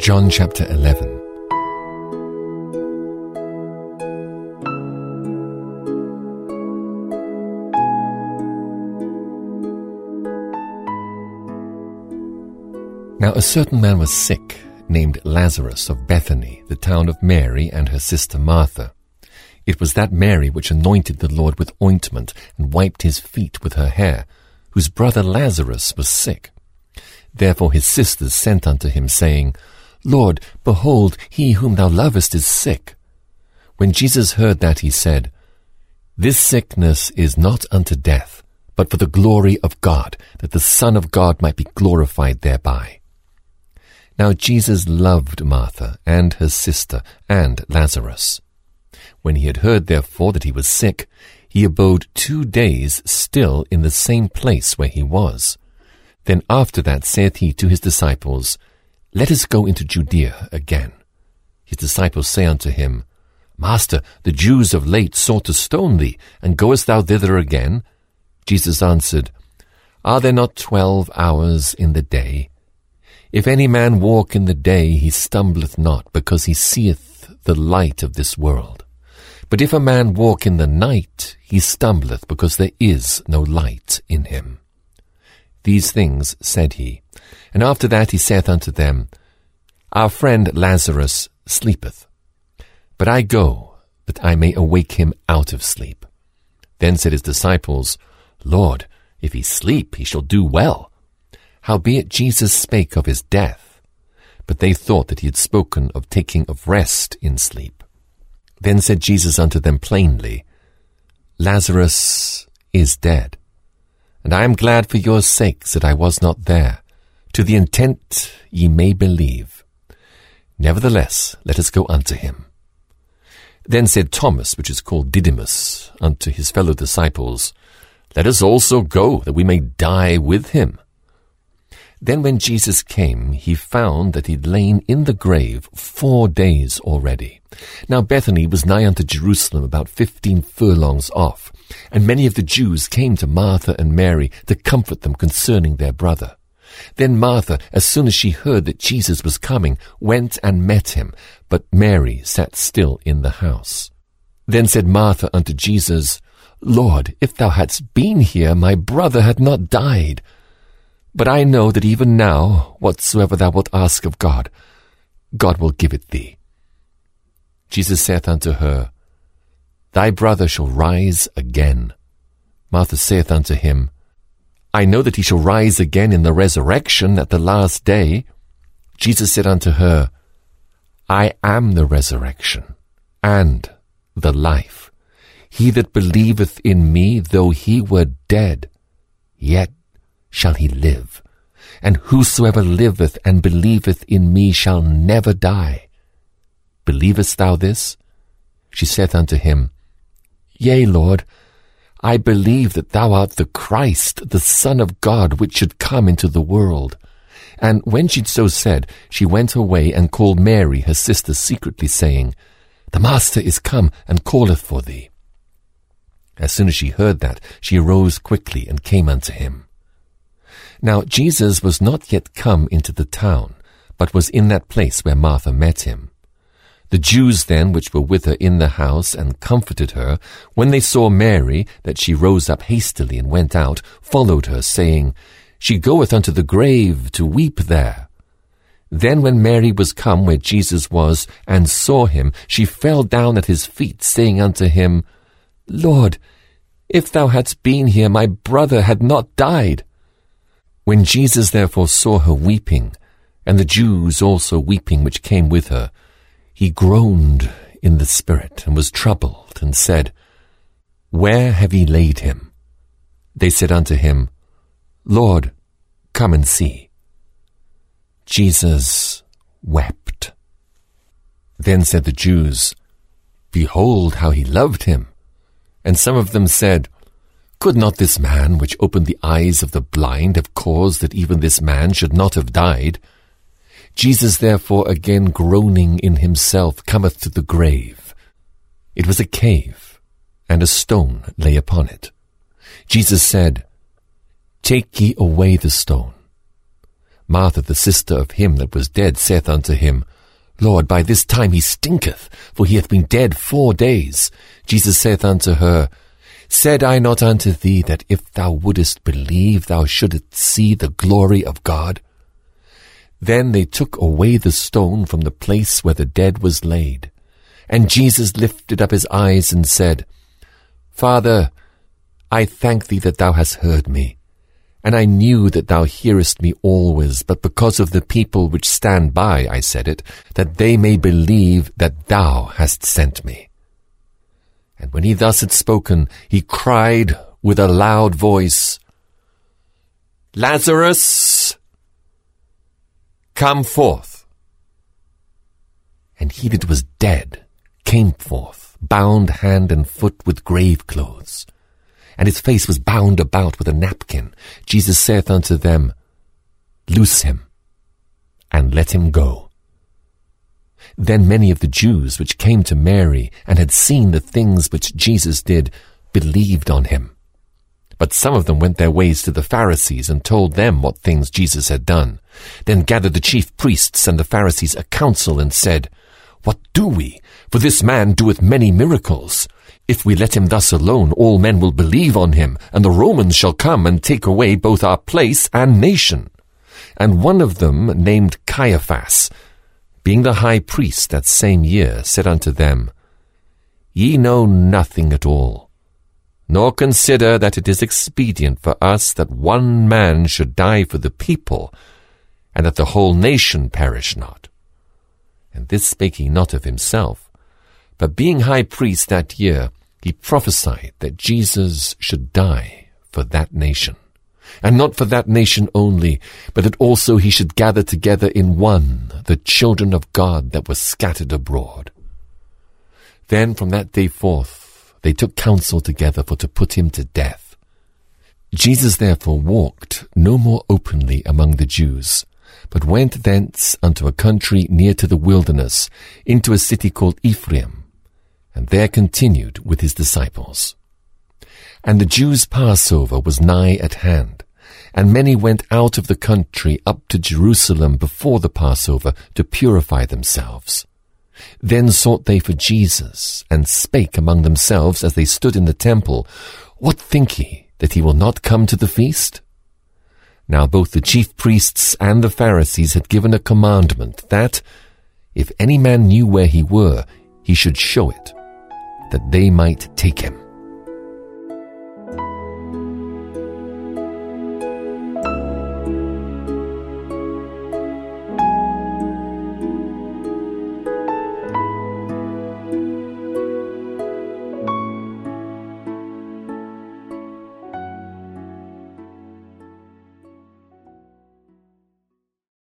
John chapter 11. Now a certain man was sick, named Lazarus of Bethany, the town of Mary and her sister Martha. It was that Mary which anointed the Lord with ointment and wiped his feet with her hair, whose brother Lazarus was sick. Therefore his sisters sent unto him, saying, Lord, behold, he whom thou lovest is sick. When Jesus heard that, he said, This sickness is not unto death, but for the glory of God, that the Son of God might be glorified thereby. Now Jesus loved Martha and her sister and Lazarus. When he had heard therefore that he was sick, he abode 2 days still in the same place where he was. Then after that saith he to his disciples, Let us go into Judea again. His disciples say unto him, Master, the Jews of late sought to stone thee, and goest thou thither again? Jesus answered, Are there not 12 hours in the day? If any man walk in the day, he stumbleth not, because he seeth the light of this world. But if a man walk in the night, he stumbleth, because there is no light in him. These things said he. And after that he saith unto them, Our friend Lazarus sleepeth, but I go, that I may awake him out of sleep. Then said his disciples, Lord, if he sleep, he shall do well. Howbeit Jesus spake of his death, but they thought that he had spoken of taking of rest in sleep. Then said Jesus unto them plainly, Lazarus is dead, and I am glad for your sakes that I was not there, to the intent ye may believe. Nevertheless, let us go unto him. Then said Thomas, which is called Didymus, unto his fellow disciples, Let us also go, that we may die with him. Then when Jesus came, he found that he had lain in the grave 4 days already. Now Bethany was nigh unto Jerusalem, about 15 furlongs off, and many of the Jews came to Martha and Mary to comfort them concerning their brother. Then Martha, as soon as she heard that Jesus was coming, went and met him, but Mary sat still in the house. Then said Martha unto Jesus, Lord, if thou hadst been here, my brother had not died. But I know that even now, whatsoever thou wilt ask of God, God will give it thee. Jesus saith unto her, Thy brother shall rise again. Martha saith unto him, I know that he shall rise again in the resurrection at the last day. Jesus said unto her, I am the resurrection and the life. He that believeth in me, though he were dead, yet shall he live. And whosoever liveth and believeth in me shall never die. Believest thou this? She saith unto him, Yea, Lord, I believe that thou art the Christ, the Son of God, which should come into the world. And when she'd so said, she went away and called Mary, her sister, secretly, saying, The Master is come, and calleth for thee. As soon as she heard that, she arose quickly and came unto him. Now Jesus was not yet come into the town, but was in that place where Martha met him. The Jews then which were with her in the house and comforted her, when they saw Mary, that she rose up hastily and went out, followed her, saying, She goeth unto the grave to weep there. Then when Mary was come where Jesus was, and saw him, she fell down at his feet, saying unto him, Lord, if thou hadst been here, my brother had not died. When Jesus therefore saw her weeping, and the Jews also weeping which came with her, he groaned in the spirit, and was troubled, and said, Where have ye laid him? They said unto him, Lord, come and see. Jesus wept. Then said the Jews, Behold how he loved him. And some of them said, Could not this man, which opened the eyes of the blind, have caused that even this man should not have died? Jesus therefore, again groaning in himself, cometh to the grave. It was a cave, and a stone lay upon it. Jesus said, Take ye away the stone. Martha, the sister of him that was dead, saith unto him, Lord, by this time he stinketh, for he hath been dead 4 days. Jesus saith unto her, Said I not unto thee that if thou wouldest believe, thou shouldest see the glory of God? Then they took away the stone from the place where the dead was laid. And Jesus lifted up his eyes and said, Father, I thank thee that thou hast heard me. And I knew that thou hearest me always, but because of the people which stand by I said it, that they may believe that thou hast sent me. And when he thus had spoken, he cried with a loud voice, Lazarus, come forth. And he that was dead came forth, bound hand and foot with grave clothes, and his face was bound about with a napkin. Jesus saith unto them, Loose him, and let him go. Then many of the Jews which came to Mary, and had seen the things which Jesus did, believed on him. But some of them went their ways to the Pharisees, and told them what things Jesus had done. Then gathered the chief priests and the Pharisees a council, and said, What do we? For this man doeth many miracles. If we let him thus alone, all men will believe on him, and the Romans shall come and take away both our place and nation. And one of them, named Caiaphas, being the high priest that same year, said unto them, Ye know nothing at all, nor consider that it is expedient for us that one man should die for the people, and that the whole nation perish not. And this spake he not of himself, but being high priest that year, he prophesied that Jesus should die for that nation, and not for that nation only, but that also he should gather together in one the children of God that were scattered abroad. Then from that day forth they took counsel together for to put him to death. Jesus therefore walked no more openly among the Jews, but went thence unto a country near to the wilderness, into a city called Ephraim, and there continued with his disciples. And the Jews' Passover was nigh at hand, and many went out of the country up to Jerusalem before the Passover to purify themselves. Then sought they for Jesus, and spake among themselves as they stood in the temple, What think ye, that he will not come to the feast? Now both the chief priests and the Pharisees had given a commandment that, if any man knew where he were, he should show it, that they might take him.